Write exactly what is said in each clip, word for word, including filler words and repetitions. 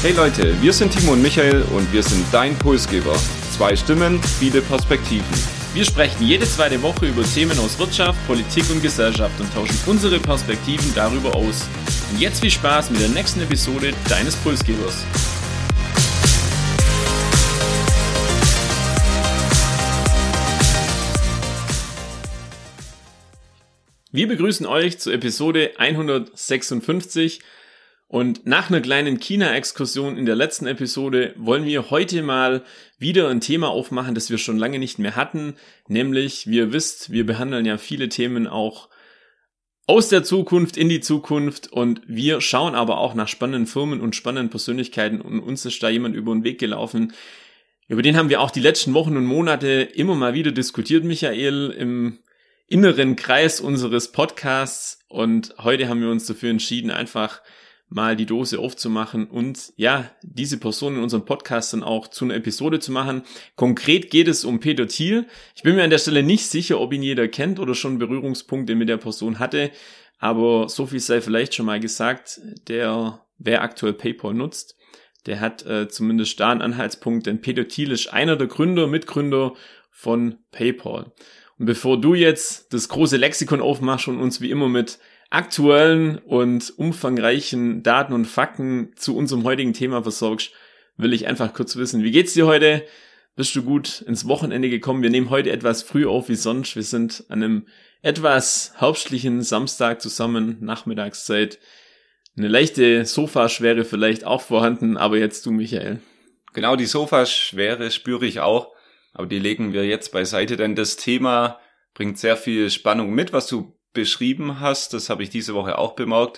Hey Leute, wir sind Timo und Michael und wir sind dein Impulsgeber. Zwei Stimmen, viele Perspektiven. Wir sprechen jede zweite Woche über Themen aus Wirtschaft, Politik und Gesellschaft und tauschen unsere Perspektiven darüber aus. Und jetzt viel Spaß mit der nächsten Episode deines Pulsgebers. Wir begrüßen euch zur Episode hundertsechsundfünfzig und nach einer kleinen China-Exkursion in der letzten Episode wollen wir heute mal wieder ein Thema aufmachen, das wir schon lange nicht mehr hatten, nämlich, wie ihr wisst, wir behandeln ja viele Themen auch aus der Zukunft in die Zukunft und wir schauen aber auch nach spannenden Firmen und spannenden Persönlichkeiten und uns ist da jemand über den Weg gelaufen. Über den haben wir auch die letzten Wochen und Monate immer mal wieder diskutiert, Michael, im inneren Kreis unseres Podcasts und heute haben wir uns dafür entschieden, einfach mal die Dose aufzumachen und ja, diese Person in unserem Podcast dann auch zu einer Episode zu machen. Konkret geht es um Peter Thiel. Ich bin mir an der Stelle nicht sicher, ob ihn jeder kennt oder schon Berührungspunkte mit der Person hatte, aber so viel sei vielleicht schon mal gesagt, der, wer aktuell PayPal nutzt, der hat äh, zumindest da einen Anhaltspunkt, denn Peter Thiel ist einer der Gründer, Mitgründer von PayPal. Und bevor du jetzt das große Lexikon aufmachst und uns wie immer mit aktuellen und umfangreichen Daten und Fakten zu unserem heutigen Thema versorgst, will ich einfach kurz wissen, wie geht's dir heute? Bist du gut ins Wochenende gekommen? Wir nehmen heute etwas früh auf wie sonst. Wir sind an einem etwas herbstlichen Samstag zusammen, Nachmittagszeit. Eine leichte Sofaschwere vielleicht auch vorhanden, aber jetzt du, Michael. Genau, die Sofaschwere spüre ich auch, aber die legen wir jetzt beiseite, denn das Thema bringt sehr viel Spannung mit, was du beschrieben hast, das habe ich diese Woche auch bemerkt.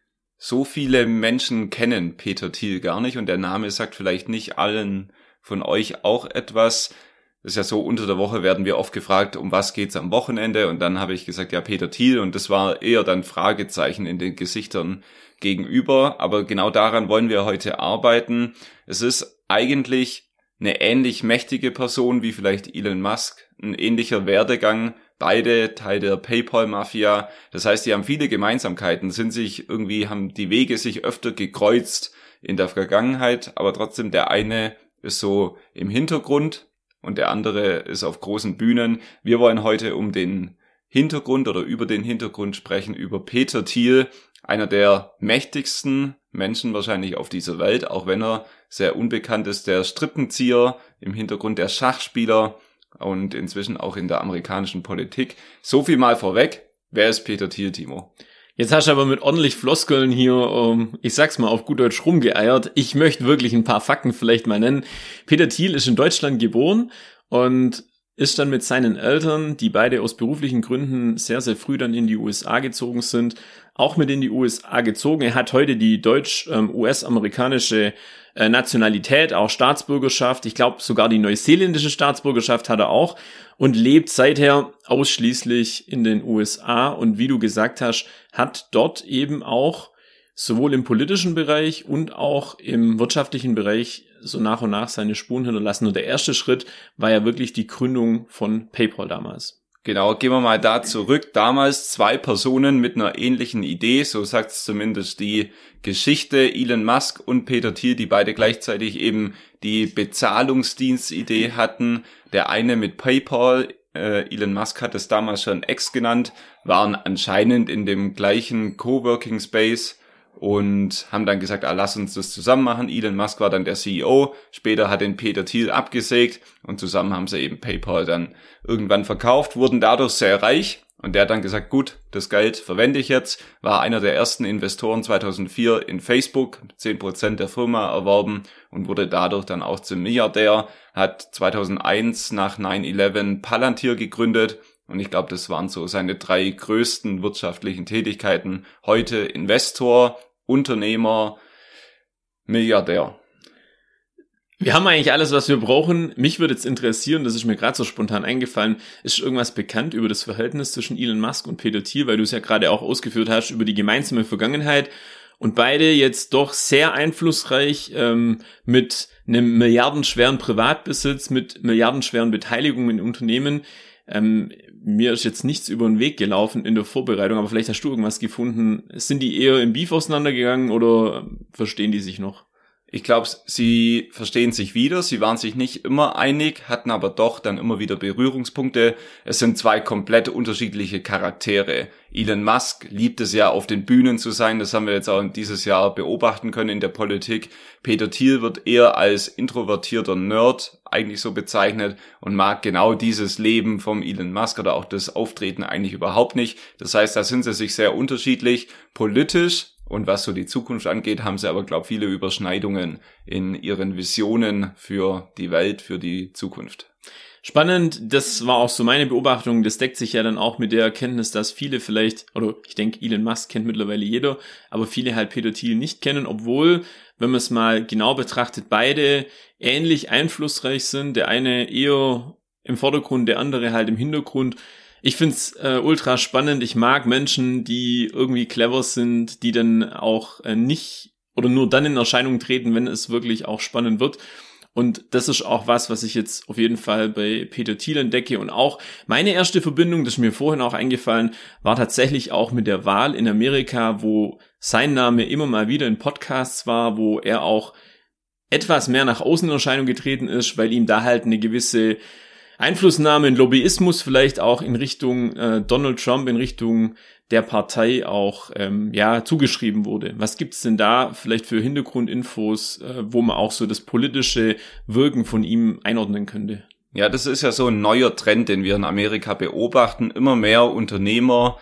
So viele Menschen kennen Peter Thiel gar nicht und der Name sagt vielleicht nicht allen von euch auch etwas. Das ist ja so, unter der Woche werden wir oft gefragt, um was geht's am Wochenende und dann habe ich gesagt, ja, Peter Thiel und das war eher dann Fragezeichen in den Gesichtern gegenüber, aber genau daran wollen wir heute arbeiten. Es ist eigentlich eine ähnlich mächtige Person wie vielleicht Elon Musk, ein ähnlicher Werdegang, beide Teil der PayPal-Mafia. Das heißt, die haben viele Gemeinsamkeiten, sind sich irgendwie, haben die Wege sich öfter gekreuzt in der Vergangenheit, aber trotzdem der eine ist so im Hintergrund und der andere ist auf großen Bühnen. Wir wollen heute um den Hintergrund oder über den Hintergrund sprechen, über Peter Thiel, einer der mächtigsten Menschen wahrscheinlich auf dieser Welt, auch wenn er sehr unbekannt ist, der Strippenzieher, im Hintergrund der Schachspieler, und inzwischen auch in der amerikanischen Politik. So viel mal vorweg. Wer ist Peter Thiel, Timo? Jetzt hast du aber mit ordentlich Floskeln hier, um, ich sag's mal auf gut Deutsch, rumgeeiert. Ich möchte wirklich ein paar Fakten vielleicht mal nennen. Peter Thiel ist in Deutschland geboren und ist dann mit seinen Eltern, die beide aus beruflichen Gründen sehr, sehr früh dann in die U S A gezogen sind, auch mit in die U S A gezogen. Er hat heute die deutsch-U S-amerikanische äh, Nationalität, auch Staatsbürgerschaft. Ich glaube, sogar die neuseeländische Staatsbürgerschaft hat er auch und lebt seither ausschließlich in den U S A. Und wie du gesagt hast, hat dort eben auch sowohl im politischen Bereich und auch im wirtschaftlichen Bereich so nach und nach seine Spuren hinterlassen. Und der erste Schritt war ja wirklich die Gründung von PayPal damals. Genau, gehen wir mal da zurück. Damals zwei Personen mit einer ähnlichen Idee, so sagt es zumindest die Geschichte, Elon Musk und Peter Thiel, die beide gleichzeitig eben die Bezahlungsdienstidee hatten. Der eine mit PayPal, äh, Elon Musk hat es damals schon X genannt, waren anscheinend in dem gleichen Coworking Space und haben dann gesagt, ah, lass uns das zusammen machen. Elon Musk war dann der C E O, später hat den Peter Thiel abgesägt und zusammen haben sie eben PayPal dann irgendwann verkauft, wurden dadurch sehr reich und der hat dann gesagt, gut, das Geld verwende ich jetzt, war einer der ersten Investoren zweitausendvier in Facebook, zehn Prozent der Firma erworben und wurde dadurch dann auch zum Milliardär, hat zweitausendeins nach neun elf Palantir gegründet. Und ich glaube, das waren so seine drei größten wirtschaftlichen Tätigkeiten. Heute Investor, Unternehmer, Milliardär. Wir haben eigentlich alles, was wir brauchen. Mich würde jetzt interessieren, das ist mir gerade so spontan eingefallen, ist irgendwas bekannt über das Verhältnis zwischen Elon Musk und Peter Thiel, weil du es ja gerade auch ausgeführt hast, über die gemeinsame Vergangenheit und beide jetzt doch sehr einflussreich ähm, mit einem milliardenschweren Privatbesitz, mit milliardenschweren Beteiligungen in Unternehmen. Ähm, mir ist jetzt nichts über den Weg gelaufen in der Vorbereitung, aber vielleicht hast du irgendwas gefunden. Sind die eher im Beef auseinandergegangen oder verstehen die sich noch? Ich glaube, sie verstehen sich wieder, sie waren sich nicht immer einig, hatten aber doch dann immer wieder Berührungspunkte. Es sind zwei komplett unterschiedliche Charaktere. Elon Musk liebt es ja, auf den Bühnen zu sein, das haben wir jetzt auch dieses Jahr beobachten können in der Politik. Peter Thiel wird eher als introvertierter Nerd eigentlich so bezeichnet und mag genau dieses Leben vom Elon Musk oder auch das Auftreten eigentlich überhaupt nicht. Das heißt, da sind sie sich sehr unterschiedlich. Politisch und was so die Zukunft angeht, haben sie aber, glaube ich, viele Überschneidungen in ihren Visionen für die Welt, für die Zukunft. Spannend, das war auch so meine Beobachtung, das deckt sich ja dann auch mit der Erkenntnis, dass viele vielleicht, oder ich denke, Elon Musk kennt mittlerweile jeder, aber viele halt Peter Thiel nicht kennen, obwohl, wenn man es mal genau betrachtet, beide ähnlich einflussreich sind, der eine eher im Vordergrund, der andere halt im Hintergrund. Ich find's äh, ultra spannend, ich mag Menschen, die irgendwie clever sind, die dann auch äh, nicht oder nur dann in Erscheinung treten, wenn es wirklich auch spannend wird. Und das ist auch was, was ich jetzt auf jeden Fall bei Peter Thiel entdecke. Und auch meine erste Verbindung, das ist mir vorhin auch eingefallen, war tatsächlich auch mit der Wahl in Amerika, wo sein Name immer mal wieder in Podcasts war, wo er auch etwas mehr nach außen in Erscheinung getreten ist, weil ihm da halt eine gewisse Einflussnahme, ein Lobbyismus vielleicht auch in Richtung äh, Donald Trump, in Richtung der Partei auch ähm, ja zugeschrieben wurde. Was gibt's denn da vielleicht für Hintergrundinfos, äh, wo man auch so das politische Wirken von ihm einordnen könnte? Ja, das ist ja so ein neuer Trend, den wir in Amerika beobachten. Immer mehr Unternehmer,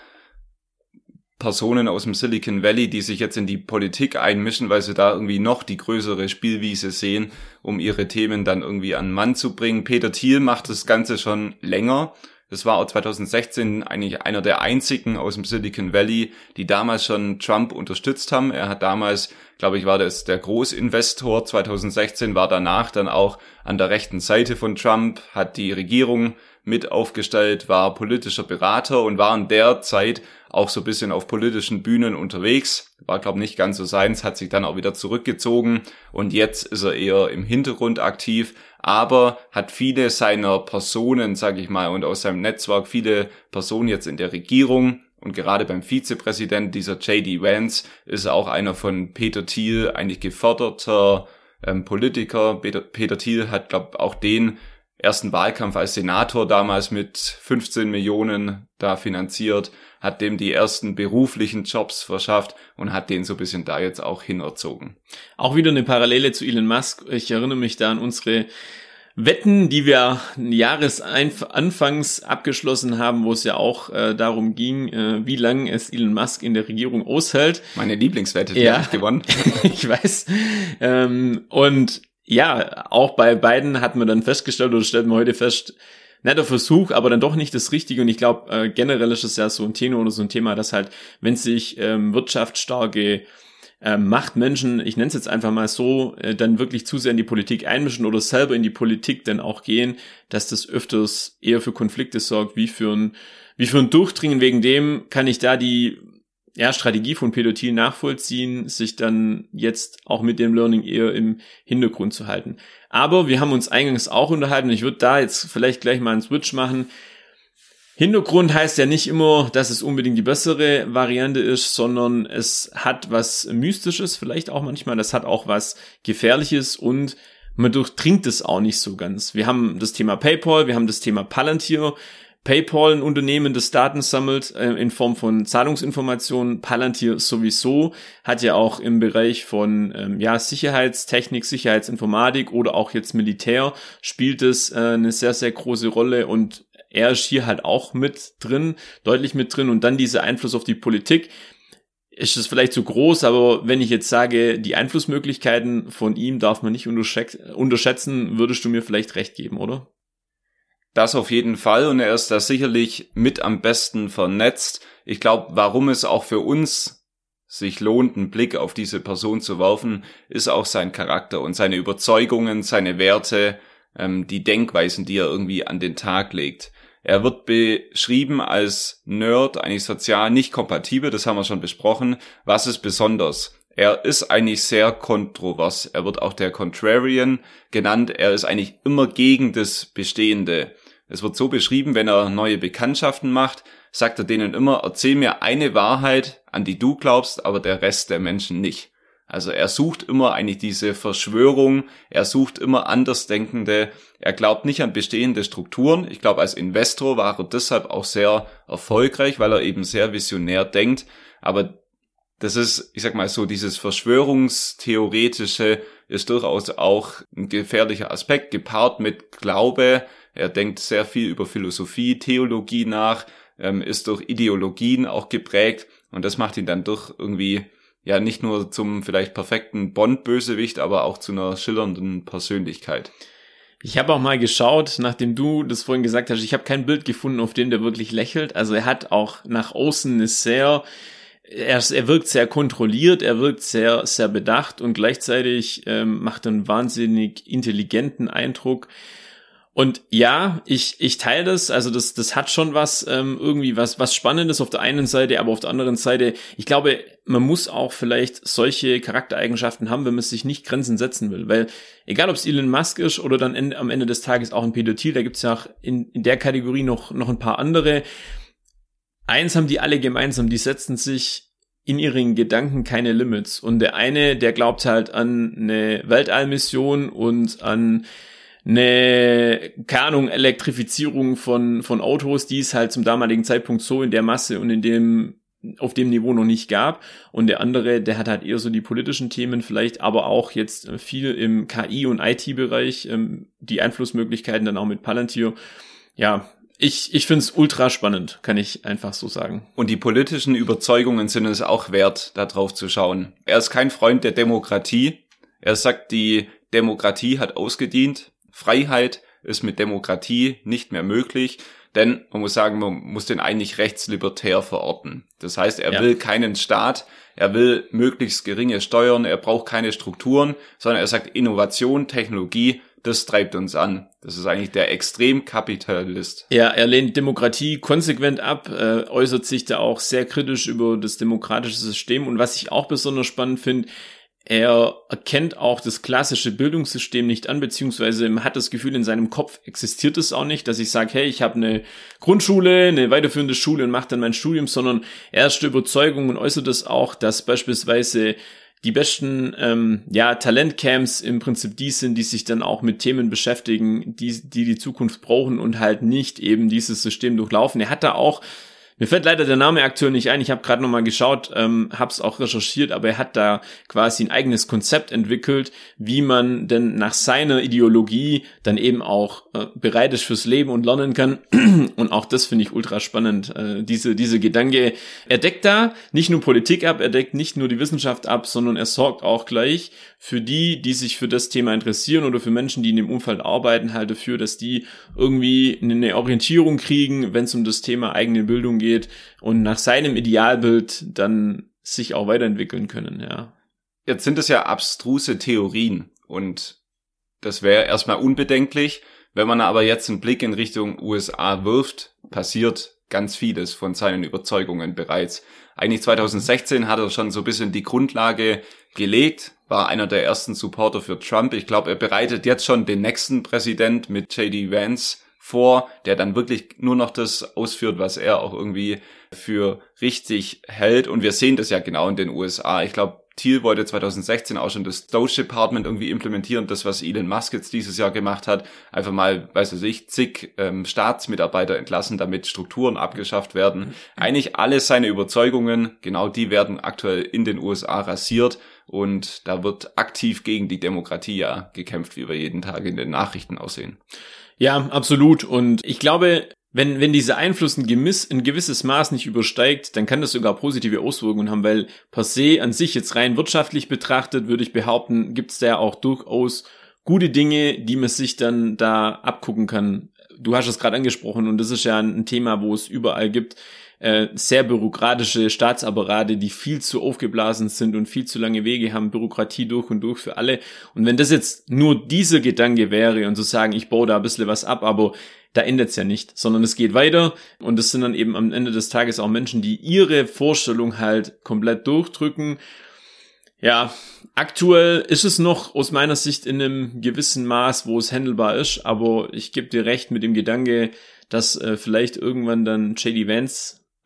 Personen aus dem Silicon Valley, die sich jetzt in die Politik einmischen, weil sie da irgendwie noch die größere Spielwiese sehen, um ihre Themen dann irgendwie an den Mann zu bringen. Peter Thiel macht das Ganze schon länger. Das war auch zwanzig sechzehn eigentlich einer der einzigen aus dem Silicon Valley, die damals schon Trump unterstützt haben. Er hat damals, glaube ich, war das der Großinvestor. zwanzig sechzehn war danach dann auch an der rechten Seite von Trump, hat die Regierung mit aufgestellt, war politischer Berater und war in der Zeit auch so ein bisschen auf politischen Bühnen unterwegs. War, glaube ich, nicht ganz so seins, hat sich dann auch wieder zurückgezogen und jetzt ist er eher im Hintergrund aktiv, aber hat viele seiner Personen, sage ich mal, und aus seinem Netzwerk viele Personen jetzt in der Regierung. Und gerade beim Vizepräsident, dieser J D Vance, ist auch einer von Peter Thiel eigentlich geförderter ähm, Politiker. Peter, Peter Thiel hat, glaube ich, auch den ersten Wahlkampf als Senator damals mit fünfzehn Millionen da finanziert, hat dem die ersten beruflichen Jobs verschafft und hat den so ein bisschen da jetzt auch hinerzogen. Auch wieder eine Parallele zu Elon Musk. Ich erinnere mich da an unsere Wetten, die wir Jahresanfangs abgeschlossen haben, wo es ja auch äh, darum ging, äh, wie lange es Elon Musk in der Regierung aushält. Meine Lieblingswette, die ja, habe ich gewonnen. Ich weiß. Ähm, und ja, auch bei beiden hat man dann festgestellt, oder stellt man heute fest, netter Versuch, aber dann doch nicht das Richtige. Und ich glaube, äh, generell ist es ja so ein Tenor oder so ein Thema, dass halt, wenn sich ähm, wirtschaftsstarke äh, Machtmenschen, ich nenne es jetzt einfach mal so, äh, dann wirklich zu sehr in die Politik einmischen oder selber in die Politik dann auch gehen, dass das öfters eher für Konflikte sorgt, wie für ein, wie für ein Durchdringen. Wegen dem kann ich da die ja, Strategie von Peter Thiel nachvollziehen, sich dann jetzt auch mit dem Learning eher im Hintergrund zu halten. Aber wir haben uns eingangs auch unterhalten, ich würde da jetzt vielleicht gleich mal einen Switch machen. Hintergrund heißt ja nicht immer, dass es unbedingt die bessere Variante ist, sondern es hat was Mystisches, vielleicht auch manchmal, das hat auch was Gefährliches und man durchdringt es auch nicht so ganz. Wir haben das Thema PayPal, wir haben das Thema Palantir. PayPal, ein Unternehmen, das Daten sammelt äh, in Form von Zahlungsinformationen. Palantir sowieso hat ja auch im Bereich von ähm, ja Sicherheitstechnik, Sicherheitsinformatik oder auch jetzt Militär spielt es äh, eine sehr, sehr große Rolle und er ist hier halt auch mit drin, deutlich mit drin und dann dieser Einfluss auf die Politik. Ist es vielleicht zu groß, aber wenn ich jetzt sage, die Einflussmöglichkeiten von ihm darf man nicht unterschätzen, würdest du mir vielleicht recht geben, oder? Das auf jeden Fall und er ist da sicherlich mit am besten vernetzt. Ich glaube, warum es auch für uns sich lohnt, einen Blick auf diese Person zu werfen, ist auch sein Charakter und seine Überzeugungen, seine Werte, ähm, die Denkweisen, die er irgendwie an den Tag legt. Er wird beschrieben als Nerd, eigentlich sozial nicht kompatibel, das haben wir schon besprochen. Was ist besonders? Er ist eigentlich sehr kontrovers. Er wird auch der Contrarian genannt. Er ist eigentlich immer gegen das Bestehende. Es wird so beschrieben, wenn er neue Bekanntschaften macht, sagt er denen immer, erzähl mir eine Wahrheit, an die du glaubst, aber der Rest der Menschen nicht. Also er sucht immer eigentlich diese Verschwörung, er sucht immer Andersdenkende, er glaubt nicht an bestehende Strukturen. Ich glaube, als Investor war er deshalb auch sehr erfolgreich, weil er eben sehr visionär denkt. Aber das ist, ich sag mal so, dieses Verschwörungstheoretische ist durchaus auch ein gefährlicher Aspekt, gepaart mit Glaube. Er denkt sehr viel über Philosophie, Theologie nach, ähm, ist durch Ideologien auch geprägt und das macht ihn dann durch irgendwie ja nicht nur zum vielleicht perfekten Bond-Bösewicht, aber auch zu einer schillernden Persönlichkeit. Ich habe auch mal geschaut, nachdem du das vorhin gesagt hast, ich habe kein Bild gefunden, auf dem der wirklich lächelt. Also er hat auch nach außen eine sehr, er, er wirkt sehr kontrolliert, er wirkt sehr sehr bedacht und gleichzeitig ähm, macht einen wahnsinnig intelligenten Eindruck. Und ja, ich ich teile das, also das das hat schon was ähm, irgendwie was was Spannendes auf der einen Seite, aber auf der anderen Seite, ich glaube, man muss auch vielleicht solche Charaktereigenschaften haben, wenn man sich nicht Grenzen setzen will, weil egal ob es Elon Musk ist oder dann in, am Ende des Tages auch ein Peter Thiel, da gibt's ja auch in, in der Kategorie noch noch ein paar andere. Eins haben die alle gemeinsam, die setzen sich in ihren Gedanken keine Limits und der eine, der glaubt halt an eine Weltallmission und an eine, keine Ahnung, Elektrifizierung von von Autos, die es halt zum damaligen Zeitpunkt so in der Masse und in dem auf dem Niveau noch nicht gab. Und der andere, der hat halt eher so die politischen Themen vielleicht, aber auch jetzt viel im K I- und I T-Bereich, ähm, die Einflussmöglichkeiten dann auch mit Palantir. Ja, ich ich find's ultra spannend, kann ich einfach so sagen. Und die politischen Überzeugungen sind es auch wert, da drauf zu schauen. Er ist kein Freund der Demokratie. Er sagt, die Demokratie hat ausgedient. Freiheit ist mit Demokratie nicht mehr möglich, denn man muss sagen, man muss den eigentlich rechtslibertär verorten. Das heißt, er ja. will keinen Staat, er will möglichst geringe Steuern, er braucht keine Strukturen, sondern er sagt Innovation, Technologie, das treibt uns an. Das ist eigentlich der Extremkapitalist. Ja, er lehnt Demokratie konsequent ab, äh, äußert sich da auch sehr kritisch über das demokratische System und was ich auch besonders spannend finde, er erkennt auch das klassische Bildungssystem nicht an, beziehungsweise man hat das Gefühl, in seinem Kopf existiert es auch nicht, dass ich sage, hey, ich habe eine Grundschule, eine weiterführende Schule und mache dann mein Studium, sondern er ist der Überzeugung und äußert es auch, dass beispielsweise die besten ähm, ja Talentcamps im Prinzip die sind, die sich dann auch mit Themen beschäftigen, die die die Zukunft brauchen und halt nicht eben dieses System durchlaufen. Er hat da auch Mir fällt leider der Name aktuell nicht ein, ich habe gerade nochmal geschaut, ähm, habe es auch recherchiert, aber er hat da quasi ein eigenes Konzept entwickelt, wie man denn nach seiner Ideologie dann eben auch äh, bereit ist fürs Leben und lernen kann. Und auch das finde ich ultra spannend, äh, diese diese Gedanke. Er deckt da nicht nur Politik ab, er deckt nicht nur die Wissenschaft ab, sondern er sorgt auch gleich für die, die sich für das Thema interessieren oder für Menschen, die in dem Umfeld arbeiten, halt dafür, dass die irgendwie eine Orientierung kriegen, wenn es um das Thema eigene Bildung geht. geht und nach seinem Idealbild dann sich auch weiterentwickeln können, ja. Jetzt sind es ja abstruse Theorien und das wäre erstmal unbedenklich. Wenn man aber jetzt einen Blick in Richtung U S A wirft, passiert ganz vieles von seinen Überzeugungen bereits. Eigentlich zwanzig sechzehn hat er schon so ein bisschen die Grundlage gelegt, war einer der ersten Supporter für Trump. Ich glaube, er bereitet jetzt schon den nächsten Präsident mit J D Vance vor, der dann wirklich nur noch das ausführt, was er auch irgendwie für richtig hält. Und wir sehen das ja genau in den U S A. Ich glaube, Thiel wollte zwanzig sechzehn auch schon das Doge Department irgendwie implementieren, das, was Elon Musk jetzt dieses Jahr gemacht hat. Einfach mal, weiß ich, zig ähm, Staatsmitarbeiter entlassen, damit Strukturen abgeschafft werden. Eigentlich alle seine Überzeugungen, genau die werden aktuell in den U S A rasiert. Und da wird aktiv gegen die Demokratie ja gekämpft, wie wir jeden Tag in den Nachrichten aussehen. Ja, absolut. Und ich glaube, wenn wenn dieser Einfluss ein, gemiss, ein gewisses Maß nicht übersteigt, dann kann das sogar positive Auswirkungen haben, weil per se an sich jetzt rein wirtschaftlich betrachtet, würde ich behaupten, gibt es da auch durchaus gute Dinge, die man sich dann da abgucken kann. Du hast es gerade angesprochen und das ist ja ein Thema, wo es überall gibt. Äh, sehr bürokratische Staatsapparate, die viel zu aufgeblasen sind und viel zu lange Wege haben, Bürokratie durch und durch für alle. Und wenn das jetzt nur dieser Gedanke wäre und zu sagen, ich baue da ein bisschen was ab, aber da endet es ja nicht, sondern es geht weiter und es sind dann eben am Ende des Tages auch Menschen, die ihre Vorstellung halt komplett durchdrücken. Ja, aktuell ist es noch aus meiner Sicht in einem gewissen Maß, wo es handelbar ist, aber ich gebe dir recht mit dem Gedanke, dass äh, vielleicht irgendwann dann J D Vance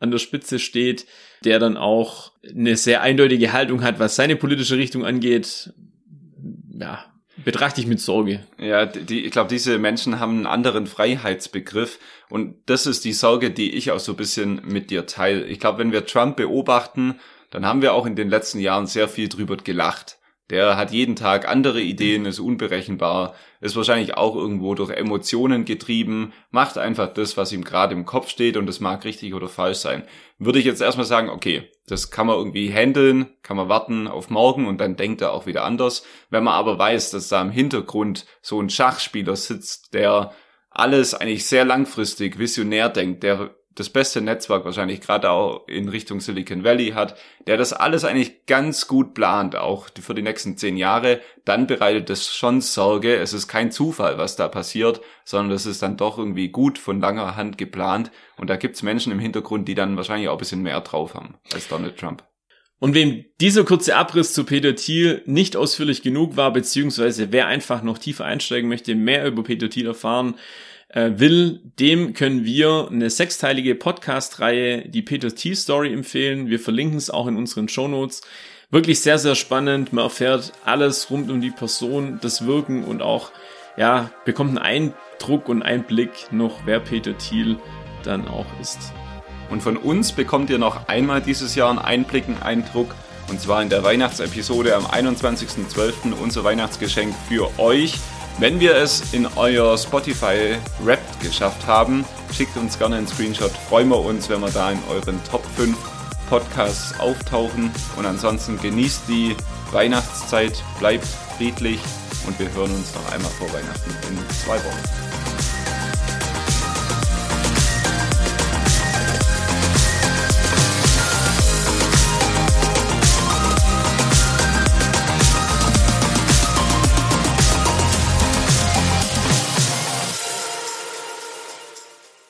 an der Spitze steht, der dann auch eine sehr eindeutige Haltung hat, was seine politische Richtung angeht, ja, betrachte ich mit Sorge. Ja, die, ich glaube, diese Menschen haben einen anderen Freiheitsbegriff und das ist die Sorge, die ich auch so ein bisschen mit dir teile. Ich glaube, wenn wir Trump beobachten, dann haben wir auch in den letzten Jahren sehr viel drüber gelacht. Der hat jeden Tag andere Ideen, ist unberechenbar, ist wahrscheinlich auch irgendwo durch Emotionen getrieben, macht einfach das, was ihm gerade im Kopf steht und das mag richtig oder falsch sein. Würde ich jetzt erstmal sagen, okay, das kann man irgendwie handeln, kann man warten auf morgen und dann denkt er auch wieder anders. Wenn man aber weiß, dass da im Hintergrund so ein Schachspieler sitzt, der alles eigentlich sehr langfristig visionär denkt, der das beste Netzwerk wahrscheinlich gerade auch in Richtung Silicon Valley hat, der das alles eigentlich ganz gut plant, auch für die nächsten zehn Jahre, dann bereitet das schon Sorge. Es ist kein Zufall, was da passiert, sondern es ist dann doch irgendwie gut von langer Hand geplant. Und da gibt's Menschen im Hintergrund, die dann wahrscheinlich auch ein bisschen mehr drauf haben als Donald Trump. Und wem dieser kurze Abriss zu Peter Thiel nicht ausführlich genug war, beziehungsweise wer einfach noch tiefer einsteigen möchte, mehr über Peter Thiel erfahren will, dem können wir eine sechsteilige Podcast-Reihe, die Peter Thiel Story, empfehlen. Wir verlinken es auch in unseren Shownotes. Wirklich sehr, sehr spannend. Man erfährt alles rund um die Person, das Wirken und auch, ja, bekommt einen Eindruck und Einblick noch, wer Peter Thiel dann auch ist. Und von uns bekommt ihr noch einmal dieses Jahr einen Einblick, einen Eindruck, und zwar in der Weihnachtsepisode am einundzwanzigsten zwölften unser Weihnachtsgeschenk für euch. Wenn wir es in euer Spotify Wrapped geschafft haben, schickt uns gerne einen Screenshot. Freuen wir uns, wenn wir da in euren Top fünf Podcasts auftauchen. Und ansonsten genießt die Weihnachtszeit, bleibt friedlich und wir hören uns noch einmal vor Weihnachten in zwei Wochen.